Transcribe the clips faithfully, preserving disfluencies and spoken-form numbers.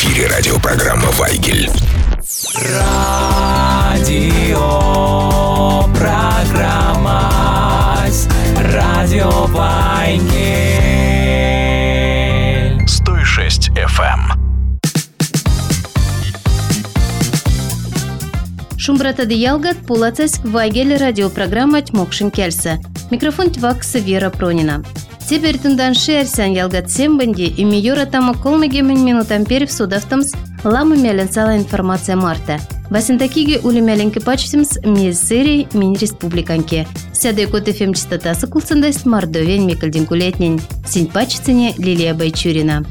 эфире радиопрограмма «Вайгель». Радио программа Радио Вайгель. сто шесть эф эм. Шумбратады ялгат пулацась Вайгель радиопрограмма «Тьмокшин кельса». Микрофон твакса Вера Пронина. Теперь тундан шерсян ялгат сембенди и миюра тама колмегемен минутам перев судавтамс ламы мяленсала информация марта. Басентакиге ули мяленки пачтимс мез серии мини республиканке. Сядай кот эф эм частотасы кулсандасть мардовень мекальдинкулетнень. Синь пачтине Лилия Байчурина.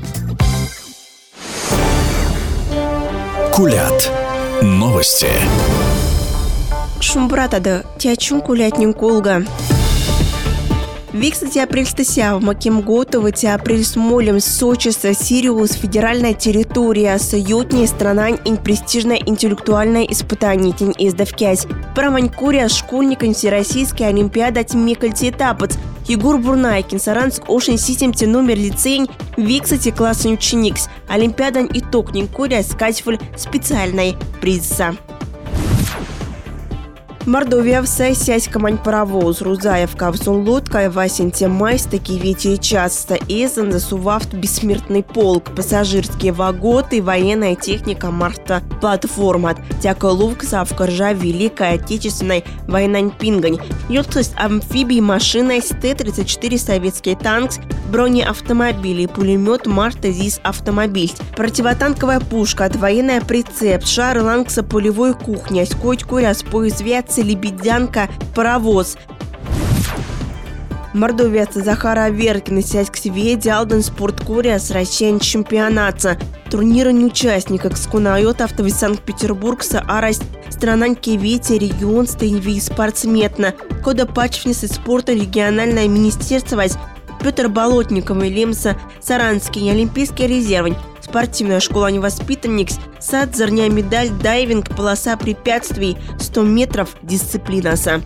Кулят. Новости. Шумбратады тячун кулятнин колга. Викса апрель стася в макем готовы те апрель смолем Сочиса Сириус федеральная территория соютнее страна ин престижное интеллектуальное испытание тень издавкять. Проманькурия школьникам всероссийской олимпиада тьмекальте этапец. Егор Бурнайкин Саранск Ошен Систем те номер лицей Викса те классный ученикс. Олимпиадан итог нинкурия скатифуль специальной приза. Мордовия в сессиясь команд паровоз Рузаев Кавсон лодка Васин Темайс таки ветер часто эзен засувавт бессмертный полк пассажирские ваготы военная техника марта платформат тяко лувкса в коржа Великой Отечественной войнань пингань ёрткость амфибий машина Т тридцать четыре советский танк бронеавтомобили пулемет марта ЗИС автомобиль противотанковая пушка от военная прицеп шар лангса полевой кухня скоть куря с поизвят лебедянка, паровоз. Мордовец Захара Веркина сядь к себе Диалден спорткурия с Россией чемпионата. Турнира не участника скунает автовый Санкт-Петербург с Арасть странанки ветер регион стейнви спортсметна. Кода пачвницы спорта региональное министерство Петр Болотников и Лемса Саранский олимпийский резервень. Спортивная школа невоспитанникс, сад, зерня медаль, дайвинг, полоса препятствий, сто метров, дисциплинаса.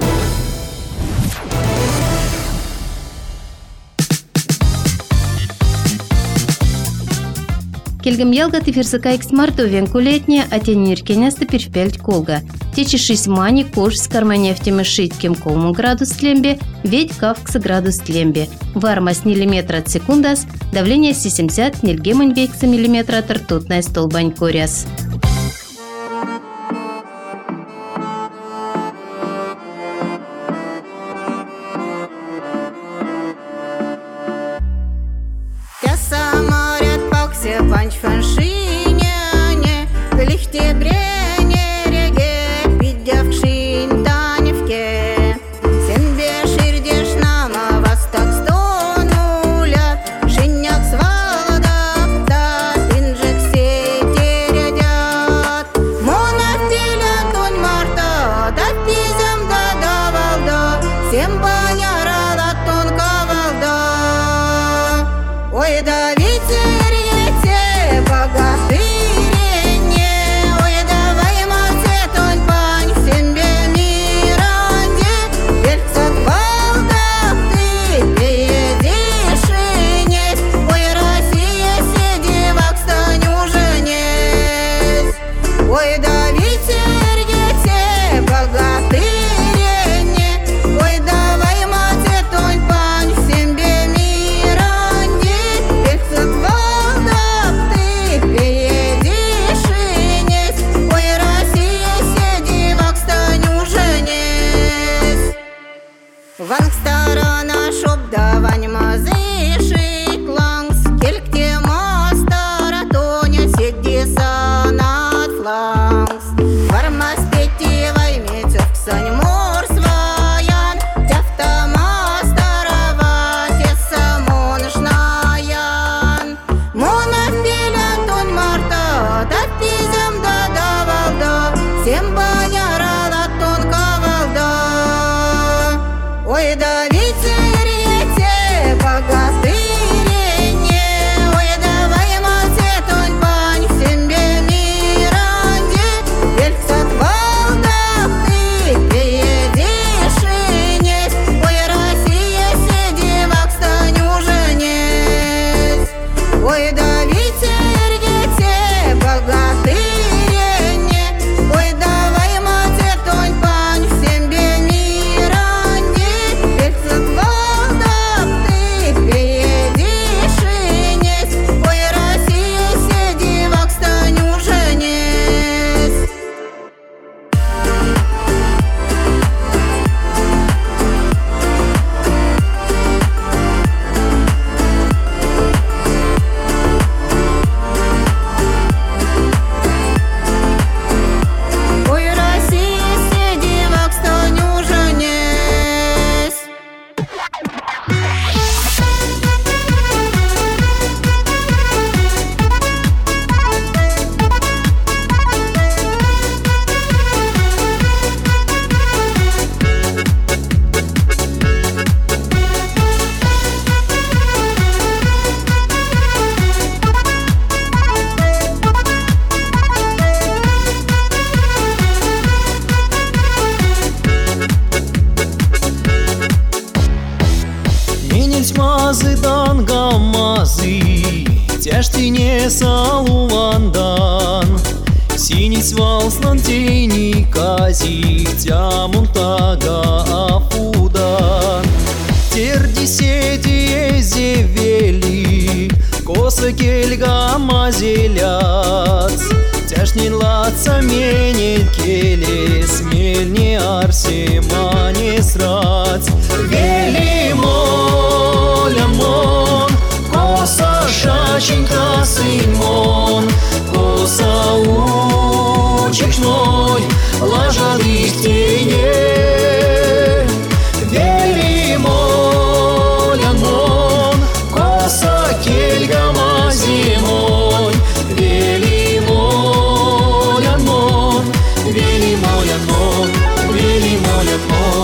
Келгем ялгат и ферсакайкс мартовен кулетне, а тениркеняста першпельт колга. Течи шесть мани кош с карманефтями шитким колму градус тлембе, ведь кавкса градус тлембе. Вармас миллиметра от секундас, давление семьдесят нильгемань вейкса миллиметра от ртутная столбань коряс. Панч фаншиняне, лихте брене реге, видя в кшин таневке. Сен беширдеш нама восток сто нуля, шиняк свалада, да пинжек все терядят. Мона теля тонь марта, да пизем да давалда, всем банярала тонка валда. Ой, да ветер. Ванг сторона шоп давань мазыши клангс, келькте мастара тоня седиса над флангс. Вармас пети ваймецев ксань мор сваян, тяфта мастарова теса моншнаян. Мона пеля тонь марта, да пизем да давалда, всем банярала тонка валда. Ой, да ветер ете, бога. Сенуть мазыдан гаммазы, тяжтине салувандан. Синись валснан тени казик, тямунтага афудан. Терди седи зевели, коса кельга мазеляц. Тяжнин лаца менен келе, смельне арсема не срац. Вели молямон, коса шаченька сынмон, коса учечной, лажадых теней. Вели молямон, коса кельга мазимон, вели молямон, вели молямон, вели молямон.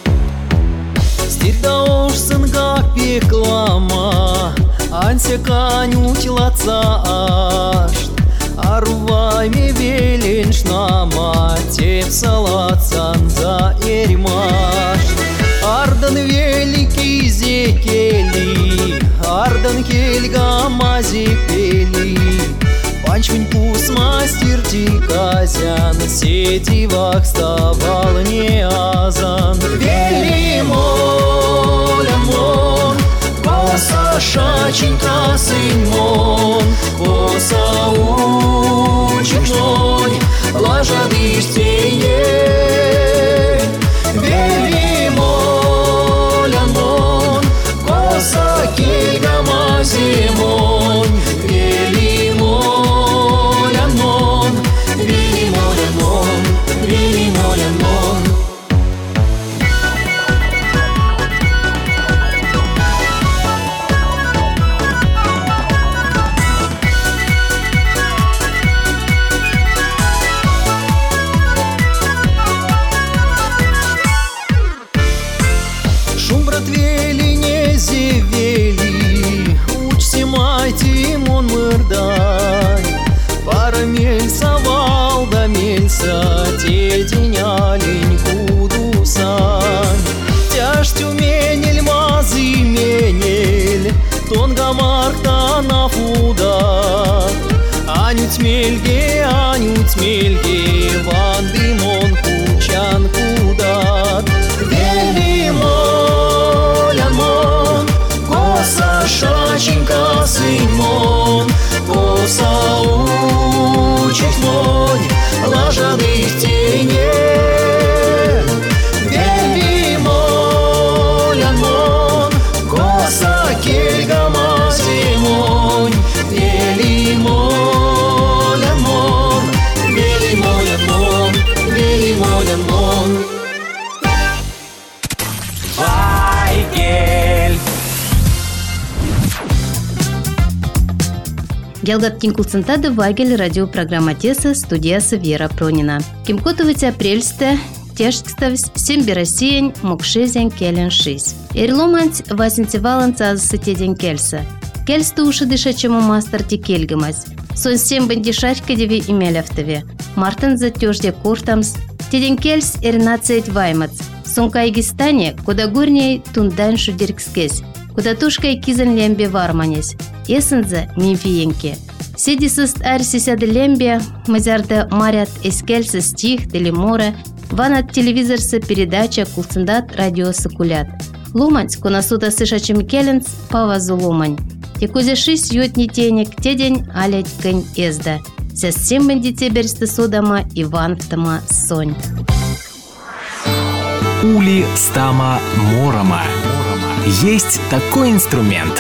Стирда уж сынга пеклама, анся канють лаца ашт. Арвайме велен шнама, теп салацан за эрмаш. Ардан великий зекели, ардан кельга мазепели. Панчмень пус мастер тиказян, сетивах ставал не азан. Вели молямон, коса шаченька сынмон, коса учечной, лажадых теней. Вели молямон, коса кельга мазимон, вели молямон, вели молямон, вели молямон. Анють мельге, анють мельге, ван димон кучан кудат. Вели молямон, коса шаченька сынмон, коса учечной, лажадых теней. Вели молямон, коса кельга мазимон, вели молямон, вели молямон, вели молямон. Вайгель. Ялгаттин кулцентады Вайгель радиопрограмма Теса, студиясы Вера Пронина. Кимкотовыц апрельсте тяжкставсь семь Россиянь мокшезен келен шись. Эрломанц васинцевалан цазысы теден кельса. Кельсты уши дышачему мастер текельгамась. Сон семь бандишарька деви имелявтове. Мартын за тёжде куртамс. Теден кельс эрнацеет ваймац. Сон кайгистане, куда горней тундан шудеркскес. Куда тушкай кизен лембе варманес. Есенза мимфиенке. Седи сыст арсисяды лембе, мазярда марят эскельса стих дели море. Ванат телевизорсы передача кулцендат радиосы кулят. Луманц, кунасута сышачим келенц, павазу лумань. Текузе шись ютни тенек, тедень алять кань эзда. Сясем бандите берсты судама Иван втама сонь. Ули стама морома. Есть такой инструмент.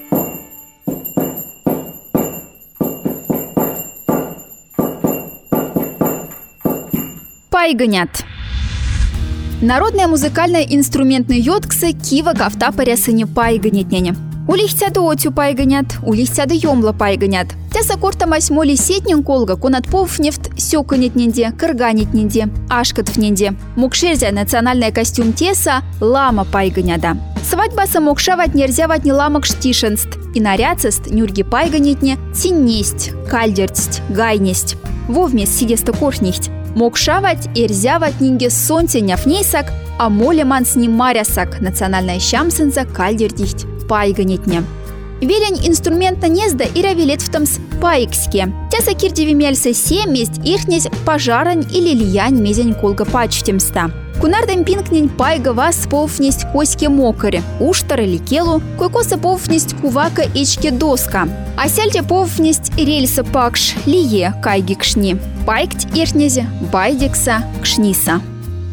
Пайганят. Народная музыкальная инструментный йотксы кива кафта парясыне пайганетнене. Улихтяды отю пайганят, улихтяды йомла пайганят. Тяса корта масьмоли сетнен колга конатпов нефт сёканетненде, кырганетненде, ашкатвненде. Мукшерзя национальный костюм теса лама пайганяда. Свадьбаса мокшавать нерзявать не ламок штишенст. И наряцест нюрги пайганетне тиннесть, кальдертсть, гайнесть. Вовмес сидеста корнихть. Мокшавать и рзявать нинге сонте няфнейсак, а молеман с ним марясак национальная щамсенза кальдердихть. пайганетне. Велень инструментна незда и равилет в томс пайкске. Тяса кирдеви мельса се месть ихнесь пожарань или лиянь мезень колга пачтемста. Кунардем пинкнень пайга вас повнесть коське мокаре, уштары ликелу, койкоса повнесть кувака ичке доска. А сельте повнесть рельса пакш лие кайги кшни. Пайкть ихнезе байдекса кшниса.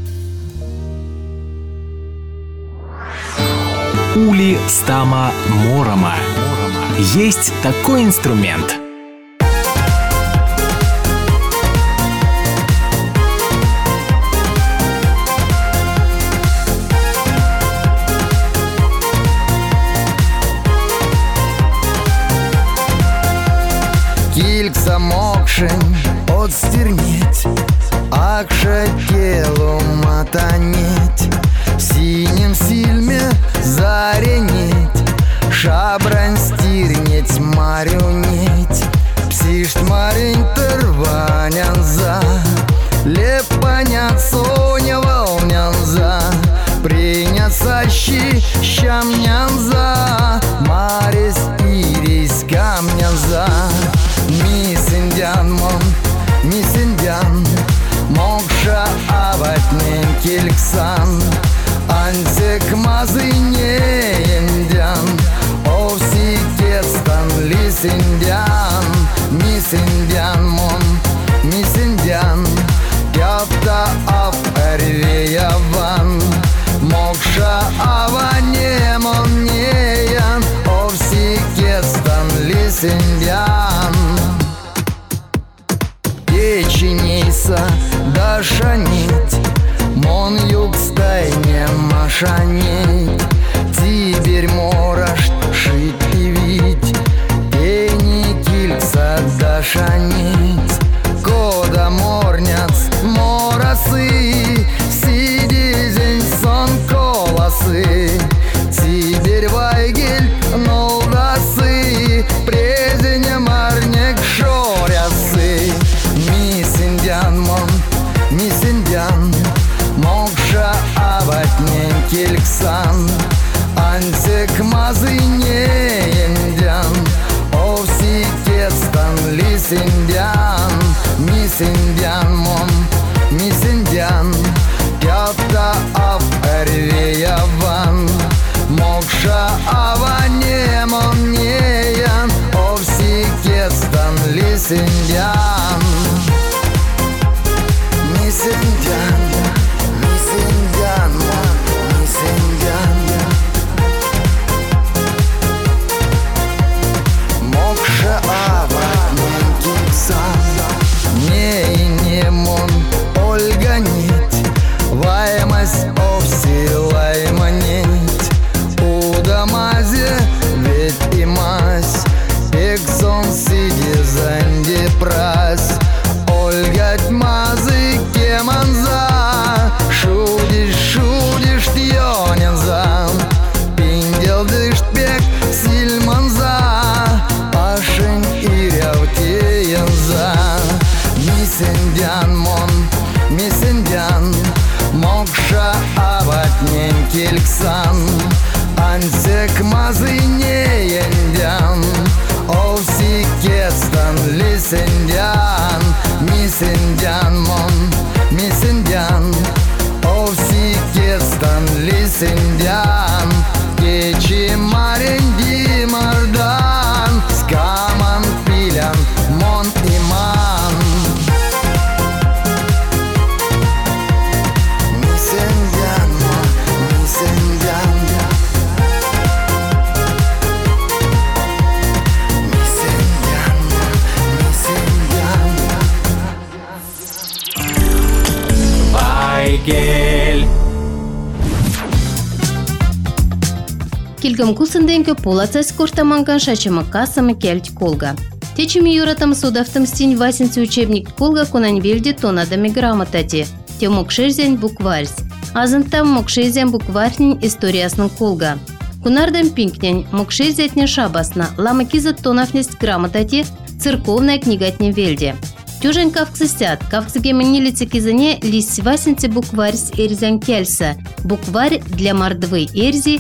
Ули стама морома. Есть такой инструмент. Кільця мокшень отстернеть, акша телу матанеть, в синем сильме заренеть, шабрань стирнеть, марюнеть, псишт марень тырванянза, лепанят соня волнянза, приняться щи щамнянза, марис ирис камнянза. Мисс Индиан мон, мисс Индиан, мокша аватнен кильксан, антек мазы не индиан, овси тестан лис Индиан. Мисс Индиан мон, мисс Индиан, пята ав эрвеяван, мокша аване мон неян, овси тестан лис Индиан. Печенейса дашанить, мон юг стайне машанить, тиберь мораш шить и вить, пени кильца дашанить, кода морняц морасы, сиди зень сон колосы, тиберь вайгель нолдасы, презене марнек шорясы. Мисс Индиан мон, мисс Индиан, мокша аватнен кильксан, антек мазы не индиан, овси тестан лис Индиан. Мисс Индиан мон, мисс Индиан, пята ав эрвеяван, мокша аване мон неян, овси тестан лис Индиан. Мисс Индиан, мисс Индиан, мисс Индиан, мокша аватнен кильксан, не и не мон Ольга нить, ваймась овси лайманить, удамазе ведь и мазь, пексон сиди занди прась, Ольга тьмазы кеманза, шудиш, шудиш тьоненза, пиндел дышт бег сильманза, пашень и рявтеенза. Мисс Индиан мон, мисс Индиан, мокша аватнен кильксан, антек мазы не индиан, овси кестан лис Индиан. Мисс Индиан мон, мисс Индиан, овси кестан лис Индиан, кечи марень димардан, скаман пилян мон иман. Мисс Индиан мон, мисс Индиан, мисс Индиан мон, мисс Индиан. Вайгель. Килгам кусынденке полацась кортаманган шачама касамы кельть колга. Течими юратам судавтым стень васенцы учебник колга кунань вельде тонадами грамотати. Те мокшезен букварс. Азантам мокшезен букварнин историясның колга. Кунардам пинкнень мокшезетне шабасна ламакиза тонафнесть грамотати церковная книгатне вельде. Тюжен кавксысят, кавксгеменилице кизане лись васенцы букварс эрзян кельса. Букварь для мордвы эрзи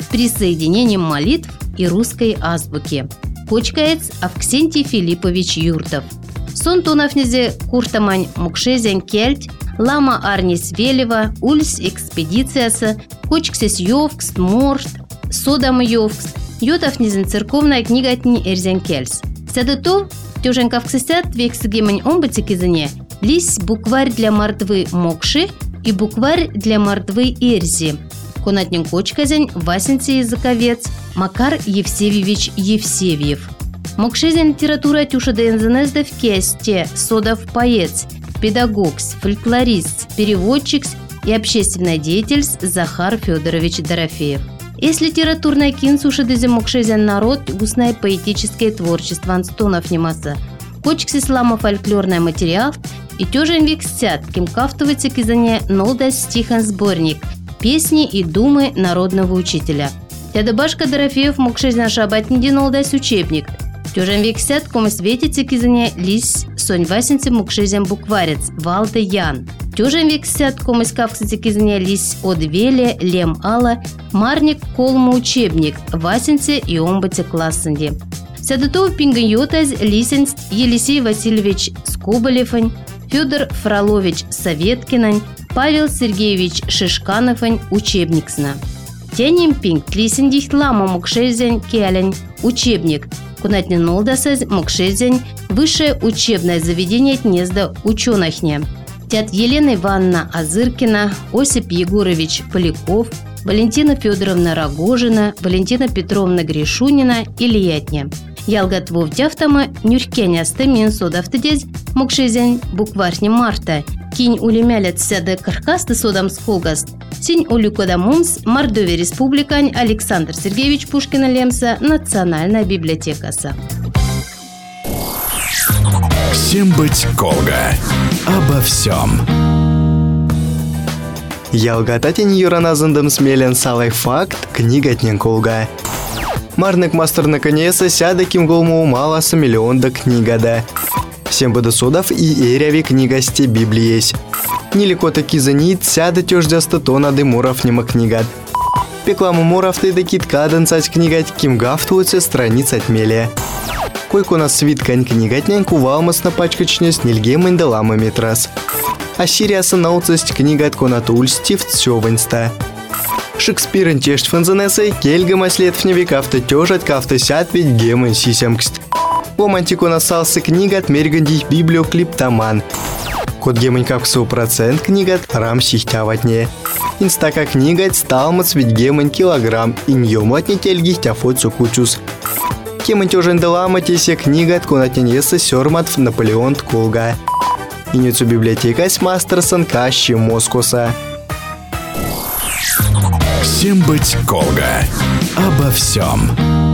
присоединением молитв и русской азбуки. Кочкаец Авксентий Филиппович Юртов. Сон тонафнизе куртамань мукшезен кельт, лама Арнис Велева, ульс экспедициясы, кочксес йовкс, морт, содам йовкс, йотафнизен церковная книга тни эрзен кельс. Сядото, тёжен кавксесят вексигемень омбацикизене, лись букварь для мордвы мокши и букварь для мордвы эрзи. Конатнин кочказен Васенций языковец Макар Евсевьевич Евсевьев. Мокшезен литература тюша дэнзэнэздэ в кесте, содав поэт, педагог, фольклорист, переводчик и общественный деятель Захар Федорович Дорофеев. Из литературной кинсуши дызе мокшезен народ гусное поэтическое творчество Антонов немаса. Кочкс ислама фольклорный материал и тёжен вексят, кем кафтовается кизане нолда стихан сборник «Песни и думы народного учителя». Тядабашка Дорофеев мокшезен шабатниди нолдась учебник. Тёжен вексят, кому светится кизане лись сонь васенцы мокшезен букварец Валда Ян. Тёжен вексят, кому скавксится кизане лись одвеле лем ала марник колму учебник васенцы и омбате классенди. Сядутов пингайотаз лисенст Елисей Васильевич Скоболевань, Федор Фролович Советкинань, Павел Сергеевич Шишкановань учебниксна. Тянем пинг лисендих лама мокшезен келень учебник. Кунатни нолдасаз мокшезен высшее учебное заведение тнезда учёнахне. Тят Елена Ивановна Азыркина, Осип Егорович Поляков, Валентина Федоровна Рогожина, Валентина Петровна Гришунина и Лиятня. Ялгат вовдявтама нюркеня стамин содавтадез мокшезен букварни марта. Кинь улемялят сяда каркасты содам сколгаст. Синь улюкодамумс Мордовия Республикань Александр Сергеевич Пушкина Лемса Национальная библиотекаса. Всем быть Колга. Обо всем. Ялгататин юраназындым смелен салай факт книгатнен Колга. Марнык мастер наконец сяда ким голму маласа миллионда книгада. Всем быда судов и эряви книгасти библиесь. Нелеко таки занит сяда тёждяста тона дымуров нема книгат. Пекламу муров ты да киткаден цать книгать ким гафтуется страниц отмелия. Койку нас свиткань книгатнян кувалмас на пачкачне с нильгемын да лама метрас. А сириаса науцесть книгат конатуль стив цёваньста. Шекспирен тешт фанзанесы кельгама следвне векавта тёжат кавта сят ведь гемын сисямкст. Ломантику насался книгат мергандих библиоклиптаман. Код гемын капсу процент книгат рам сихтяватне. Инстака книгат сталмац ведь гемын килограмм и ньёмлатне тельгих тяфоцу кучус. Кемын тёжен далама тесе книгат конатненеса сёрмат Наполеон Колга. Иницу библиотекась мастерсон кащи Москоса. Всем быть Колга. Обо всем.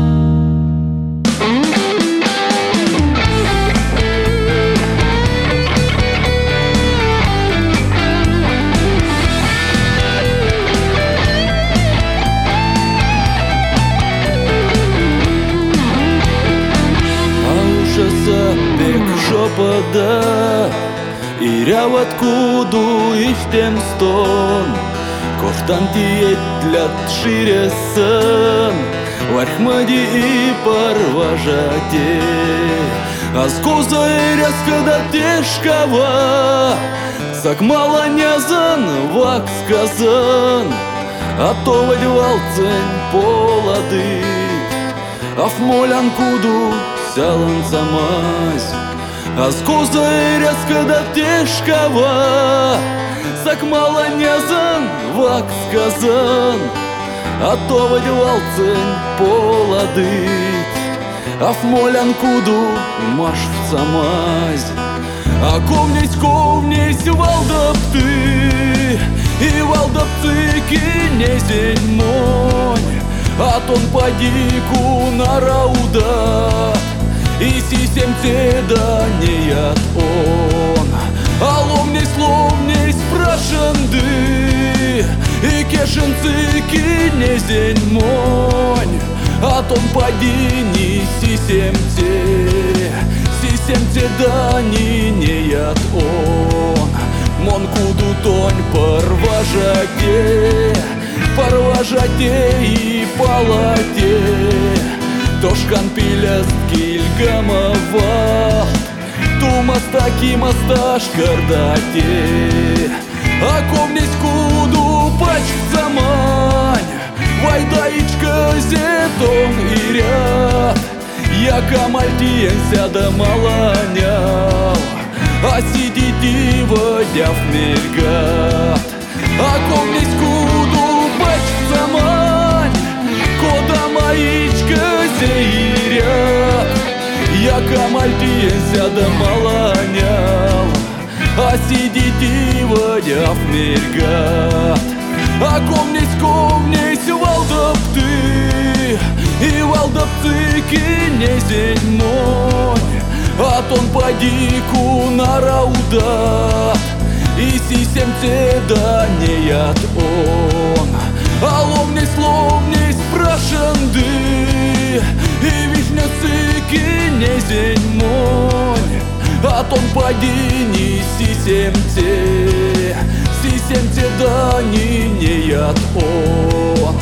Шопода и ряват куду иштем стон коштан тиетлят ширесын вархмади и парважате аскоза и рязкада тешкава сакмала нязан вак сказан а то вальвалцень поладыт афмолян куду сялан самась аскоза и рязкада тешкава сакмала нязан вак сказан а то вальвалцень поладыт афмолян куду маш в самась а ковнись ковнись валдап ты и валдап ты кинезень монь а тон падику на рауда и сисем теда не яд он а ломнись ломнись прошанды и кешенцы кинезень монь а тон падини сисем те сисем теда не яд он мон куду тонь парважаке парважате и палате, тошкан пилест килгамава, тумастаки масташ кардате, акомнись куду пачк замань, вайдаичка зетон и ряд, яка мальтиенся да маланял, а сидите водя в мельгат. Акомнись куду пачк замань, кода маичка зеирят, яка мальтиенся да маланял, а сидите водя в мельгат. Акомнись, комнись, валдап ты, и валдап ты кинезень мой, а тон падику на раудат, и сисем те да не яд он. А ломнись, ломнись, прошанды, и вишняцы кинезень мой, а тон падини сисем те, сисем те да не не яд он.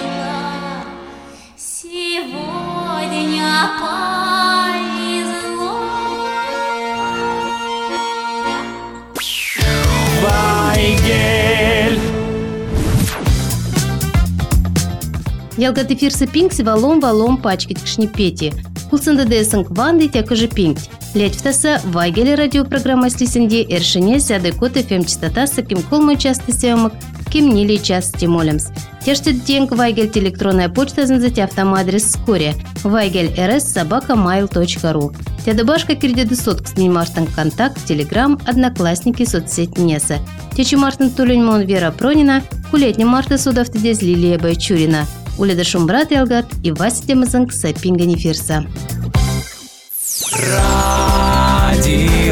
Сегодня повезло. Ялгат эфирсы пинкси валом-валом пачкить кшнипети. Кулсында дэсэнк ванды тякажы пинкть. Лять втаса вайгели радиопрограмма слисенде эршине сяды кот эф эм частотасы ким колмой часты сеомок, ким нили час стимолемс. Тяжтет деньг вайгель электронная почта занзать автомадрес вскоре. Вайгель рс собака майл точка ру. Тядыбашка кирдеды сотк с Мартин контакт, телеграм, одноклассники, соцсеть Неса. Течи Мартин Тулиньмон Вера Пронина, кулетня Марта Судавтедез Лилия Байчурина. Уледа Шумбрат Ялгат и Вася Демазанг Сапинга Нефирса. Радио.